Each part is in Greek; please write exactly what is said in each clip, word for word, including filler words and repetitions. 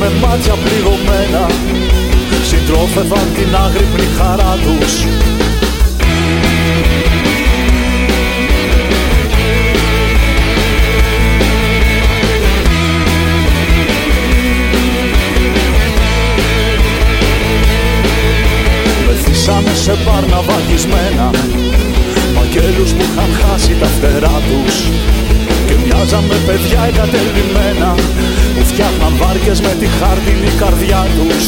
με μάτια πληγωμένα συντρόφευαν την άγρυπνη χαρά τους. Μεθύσανε σε πάρνα βαγισμένα μαγγέλους που είχαν χάσει τα φτερά τους και μοιάζαν με παιδιά εγκατελειμμένα που φτιάχναν βάρκες με τη χάρτινη καρδιά τους.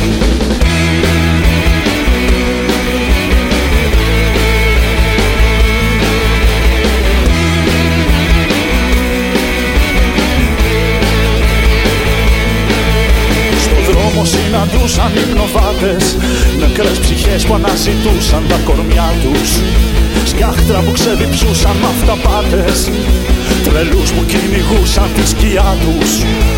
Στον δρόμο συναντούσαν υπνοβάτες, νεκρές ψυχές που αναζητούσαν τα κορμιά τους, σκιάχτρα που ξεδιψούσαν μ' αυταπάτες, τρελούς που κυνηγούσαν τη σκιά τους.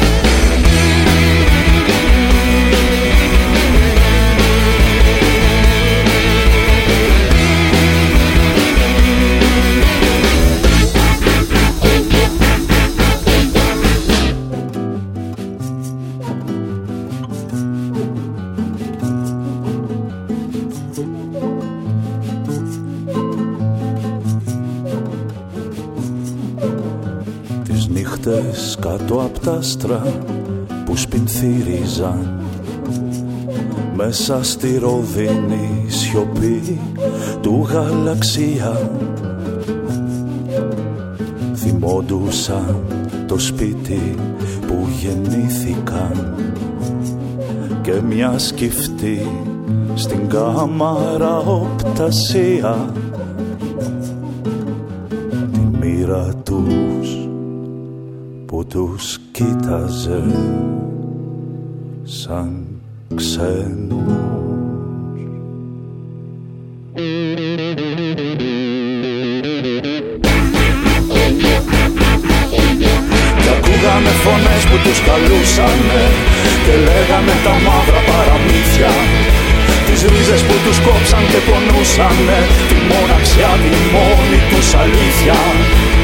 Κάτω απ' τα άστρα που σπινθύριζαν μέσα στη ροδινή σιωπή του γαλαξία, θυμόντουσαν το σπίτι που γεννήθηκαν και μια σκυφτή στην κάμαρα οπτασία τη μοίρα τους που τους κοίταζε σαν ξένους. Κι ακούγανε φωνές που τους καλούσανε και λέγανε τα μαύρα παραμύθια, τις ρίζες που τους κόψαν και πονούσανε τη μοναξιά, τη μόνη τους αλήθεια.